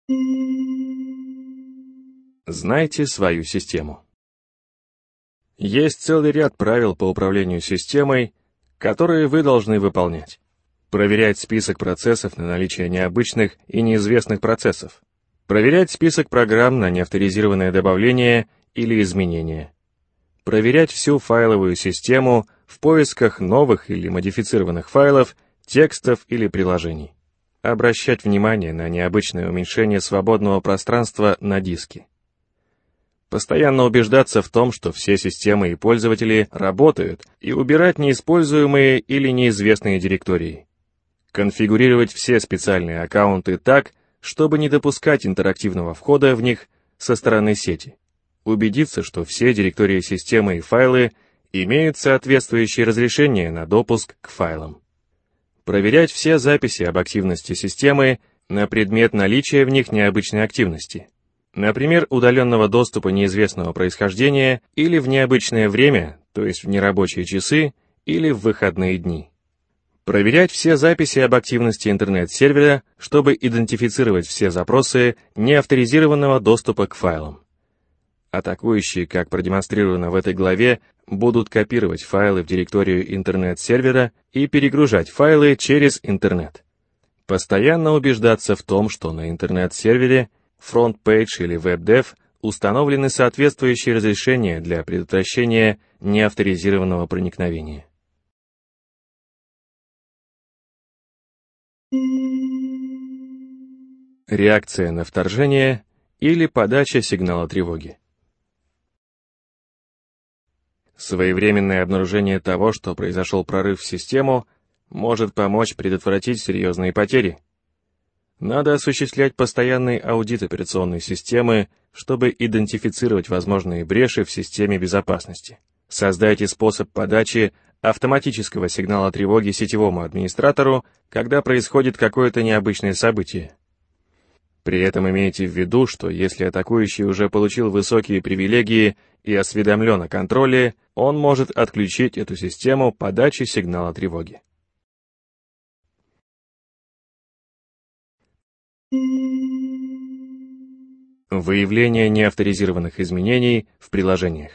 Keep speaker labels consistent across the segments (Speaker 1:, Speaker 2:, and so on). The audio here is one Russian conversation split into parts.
Speaker 1: Знайте свою систему. Есть целый ряд правил по управлению системой, которые вы должны выполнять. Проверять список процессов на наличие необычных и неизвестных процессов. Проверять список программ на неавторизированное добавление или изменение. Проверять всю файловую систему в поисках новых или модифицированных файлов, текстов или приложений. Обращать внимание на необычное уменьшение свободного пространства на диске. Постоянно убеждаться в том, что все системы и пользователи работают, и убирать неиспользуемые или неизвестные директории. Конфигурировать все специальные аккаунты так, чтобы не допускать интерактивного входа в них со стороны сети. Убедиться, что все директории системы и файлы имеют соответствующие разрешения на допуск к файлам. Проверять все записи об активности системы на предмет наличия в них необычной активности. Например, удаленного доступа неизвестного происхождения или в необычное время, то есть в нерабочие часы или в выходные дни. Проверять все записи об активности интернет-сервера, чтобы идентифицировать все запросы неавторизированного доступа к файлам. Атакующие, как продемонстрировано в этой главе, будут копировать файлы в директорию интернет-сервера и перегружать файлы через интернет. Постоянно убеждаться в том, что на интернет-сервере, фронт-пейдж или веб-дев установлены соответствующие разрешения для предотвращения неавторизированного проникновения. Реакция на вторжение или подача сигнала тревоги. Своевременное обнаружение того, что произошел прорыв в систему, может помочь предотвратить серьезные потери. Надо осуществлять постоянный аудит операционной системы, чтобы идентифицировать возможные бреши в системе безопасности. Создайте способ подачи автоматического сигнала тревоги сетевому администратору, когда происходит какое-то необычное событие. При этом имейте в виду, что если атакующий уже получил высокие привилегии и осведомлен о контроле, он может отключить эту систему подачи сигнала тревоги. Выявление неавторизированных изменений в приложениях.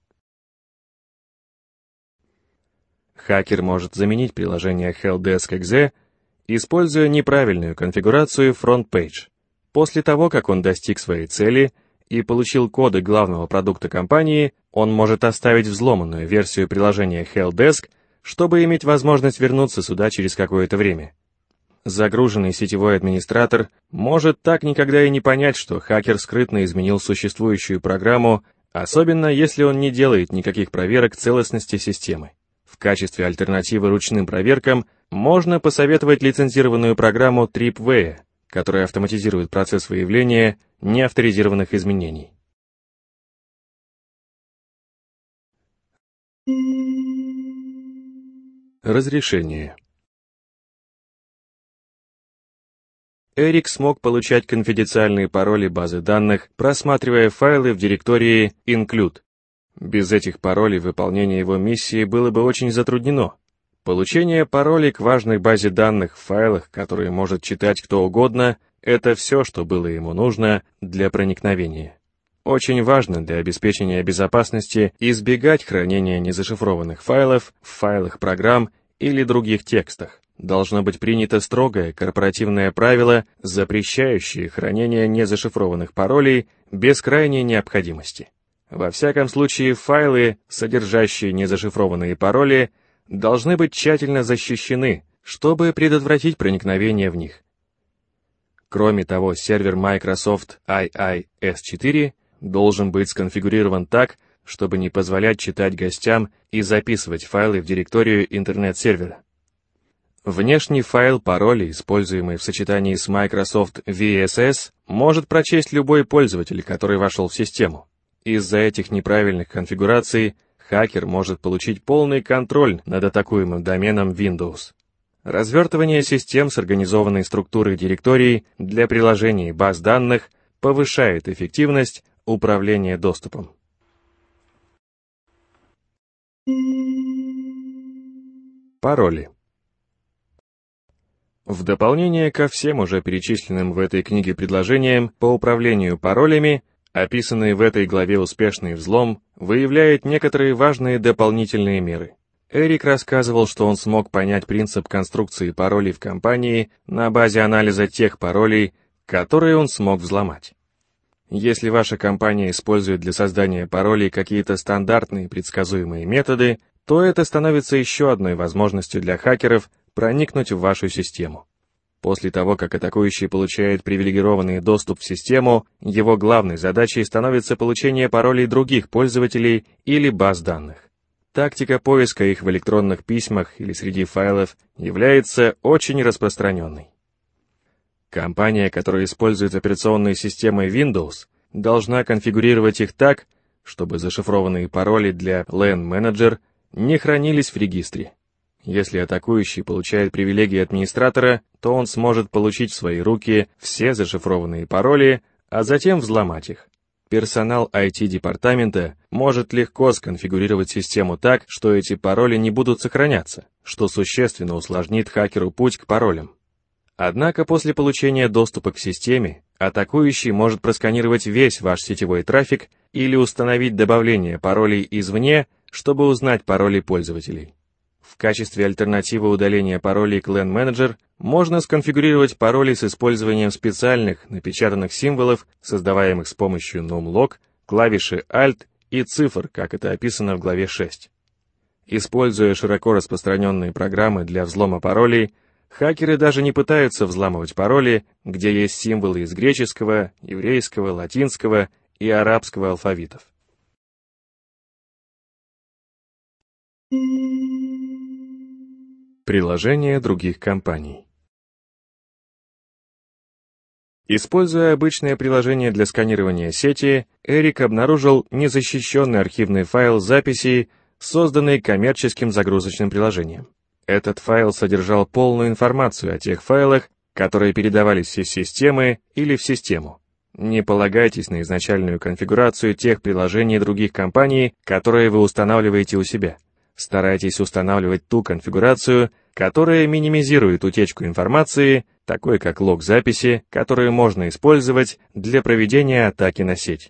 Speaker 1: Хакер может заменить приложение Helpdesk.exe, используя неправильную конфигурацию фронт-пейдж. После того, как он достиг своей цели и получил коды главного продукта компании, он может оставить взломанную версию приложения Helpdesk, чтобы иметь возможность вернуться сюда через какое-то время. Загруженный сетевой администратор может так никогда и не понять, что хакер скрытно изменил существующую программу, особенно если он не делает никаких проверок целостности системы. В качестве альтернативы ручным проверкам можно посоветовать лицензированную программу Tripwire, которая автоматизирует процесс выявления неавторизированных изменений. Разрешение. Эрик смог получать конфиденциальные пароли базы данных, просматривая файлы в директории include. Без этих паролей выполнение его миссии было бы очень затруднено. Получение паролей к важной базе данных в файлах, которые может читать кто угодно, это все, что было ему нужно для проникновения. Очень важно для обеспечения безопасности избегать хранения незашифрованных файлов в файлах программ или других текстах. Должно быть принято строгое корпоративное правило, запрещающее хранение незашифрованных паролей без крайней необходимости. Во всяком случае, файлы, содержащие незашифрованные пароли, должны быть тщательно защищены, чтобы предотвратить проникновение в них. Кроме того, сервер Microsoft IIS-4 должен быть сконфигурирован так, чтобы не позволять читать гостям и записывать файлы в директорию интернет-сервера. Внешний файл пароля, используемый в сочетании с Microsoft VSS, может прочесть любой пользователь, который вошел в систему. Из-за этих неправильных конфигураций хакер может получить полный контроль над атакуемым доменом Windows. Развертывание систем с организованной структурой директорий для приложений и баз данных повышает эффективность управления доступом. Пароли. В дополнение ко всем уже перечисленным в этой книге предложениям по управлению паролями, описанный в этой главе успешный взлом выявляет некоторые важные дополнительные меры. Эрик рассказывал, что он смог понять принцип конструкции паролей в компании на базе анализа тех паролей, которые он смог взломать. Если ваша компания использует для создания паролей какие-то стандартные предсказуемые методы, то это становится еще одной возможностью для хакеров проникнуть в вашу систему. После того, как атакующий получает привилегированный доступ в систему, его главной задачей становится получение паролей других пользователей или баз данных. Тактика поиска их в электронных письмах или среди файлов является очень распространенной. Компания, которая использует операционные системы Windows, должна конфигурировать их так, чтобы зашифрованные пароли для LAN Manager не хранились в регистре. Если атакующий получает привилегии администратора, то он сможет получить в свои руки все зашифрованные пароли, а затем взломать их. Персонал IT-департамента может легко сконфигурировать систему так, что эти пароли не будут сохраняться, что существенно усложнит хакеру путь к паролям. Однако после получения доступа к системе, атакующий может просканировать весь ваш сетевой трафик или установить добавление паролей извне, чтобы узнать пароли пользователей. В качестве альтернативы удаления паролей к LAN Manager можно сконфигурировать пароли с использованием специальных напечатанных символов, создаваемых с помощью numlock, клавиши Alt и цифр, как это описано в главе 6. Используя широко распространенные программы для взлома паролей, хакеры даже не пытаются взламывать пароли, где есть символы из греческого, еврейского, латинского и арабского алфавитов. Приложения других компаний. Используя обычное приложение для сканирования сети, Эрик обнаружил незащищенный архивный файл записей, созданный коммерческим загрузочным приложением. Этот файл содержал полную информацию о тех файлах, которые передавались из системы или в систему. Не полагайтесь на изначальную конфигурацию тех приложений других компаний, которые вы устанавливаете у себя. Старайтесь устанавливать ту конфигурацию, которая минимизирует утечку информации, такой как лог записи, которую можно использовать для проведения атаки на сеть.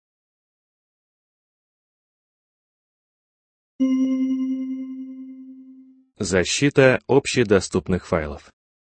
Speaker 1: Защита общедоступных файлов.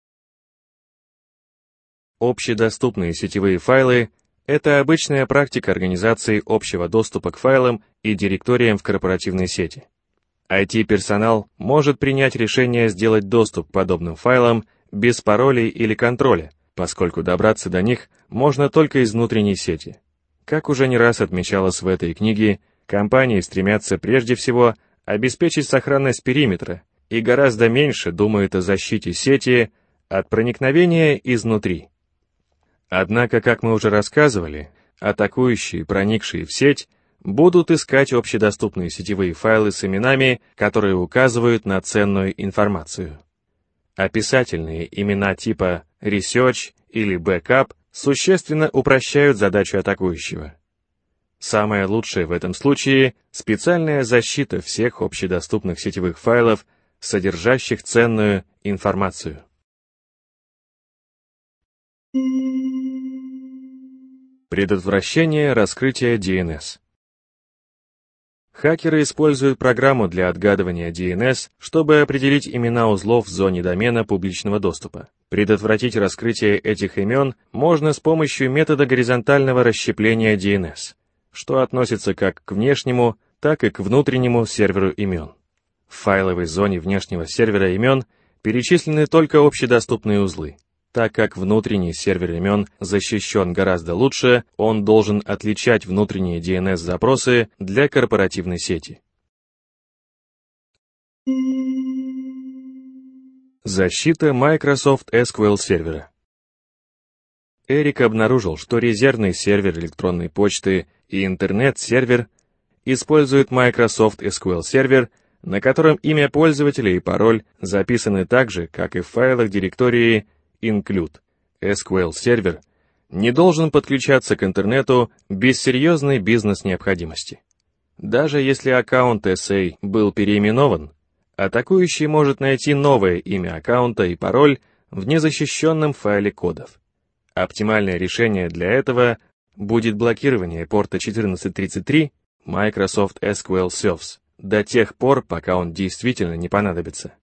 Speaker 1: Общедоступные сетевые файлы — это обычная практика организации общего доступа к файлам и директориям в корпоративной сети. IT-персонал может принять решение сделать доступ к подобным файлам без паролей или контроля, поскольку добраться до них можно только из внутренней сети. Как уже не раз отмечалось в этой книге, компании стремятся прежде всего обеспечить сохранность периметра и гораздо меньше думают о защите сети от проникновения изнутри. Однако, как мы уже рассказывали, атакующие, проникшие в сеть, будут искать общедоступные сетевые файлы с именами, которые указывают на ценную информацию. Описательные имена типа Research или Backup существенно упрощают задачу атакующего. Самое лучшее в этом случае — специальная защита всех общедоступных сетевых файлов, содержащих ценную информацию. Предотвращение раскрытия DNS. Хакеры используют программу для отгадывания DNS, чтобы определить имена узлов в зоне домена публичного доступа. Предотвратить раскрытие этих имен можно с помощью метода горизонтального расщепления DNS, что относится как к внешнему, так и к внутреннему серверу имен. В файловой зоне внешнего сервера имен перечислены только общедоступные узлы. Так как внутренний сервер имен защищен гораздо лучше, он должен отличать внутренние DNS-запросы для корпоративной сети. Защита Microsoft SQL сервера. Эрик обнаружил, что резервный сервер электронной почты и интернет-сервер используют Microsoft SQL сервер, на котором имя пользователя и пароль записаны так же, как и в файлах директории include. SQL-сервер не должен подключаться к интернету без серьезной бизнес-необходимости. Даже если аккаунт SA был переименован, атакующий может найти новое имя аккаунта и пароль в незащищенном файле кодов. Оптимальное решение для этого будет блокирование порта 1433 Microsoft SQL Servers до тех пор, пока он действительно не понадобится.